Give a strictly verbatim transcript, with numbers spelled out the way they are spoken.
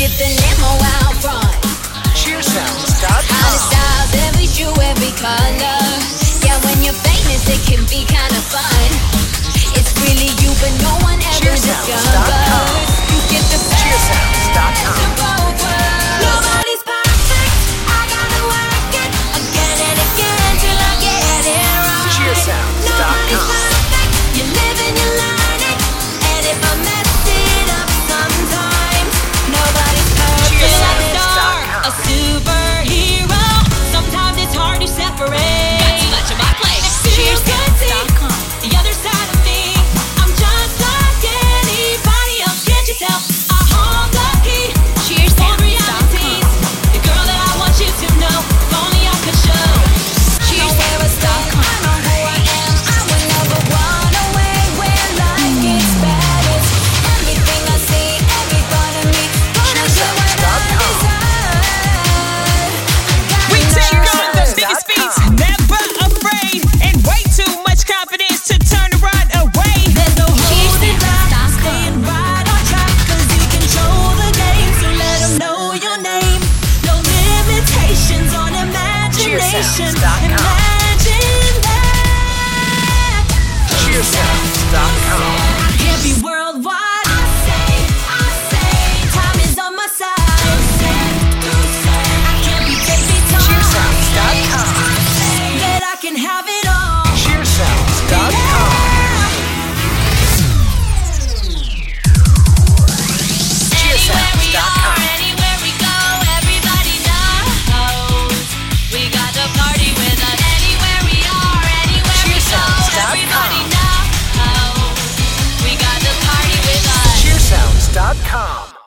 dip the limo out front. cheer sounds dot All the com. styles, every shoe, every color. Yeah, when you're famous, it can be kind of fun. It's really you, but no one ever cheer sounds dot com. discovers. You get the best cheer sounds dot com. of both worlds. Nobody's perfect. I gotta work it again and again till I get it right. cheer sounds dot Nobody's com. perfect. You live and you learn it. And if I mess it up sometimes, nobody's perfect. cheer Like a sounds star, dot com. a superhero. Sometimes it's hard to separate. Got too much on my plate. cheer sounds dot com. The other side of me. I'm just like anybody else. Can't you tell? I hold the key. cheers Old sounds dot realities. com. The girl that I want you to know. If only I could show. cheers sounds dot com. I know who I am. I will never run away when life gets bad. It's everything I see, every part of me. Gonna do what I decide. We take Gotta on know. the biggest beats, never afraid, and way too much confidence to turn the run away. There's no cheers holding sounds back, dot com. staying right on track, 'cause you control the game, so let 'em know your name. No limitations on imagination. cheer sounds dot com.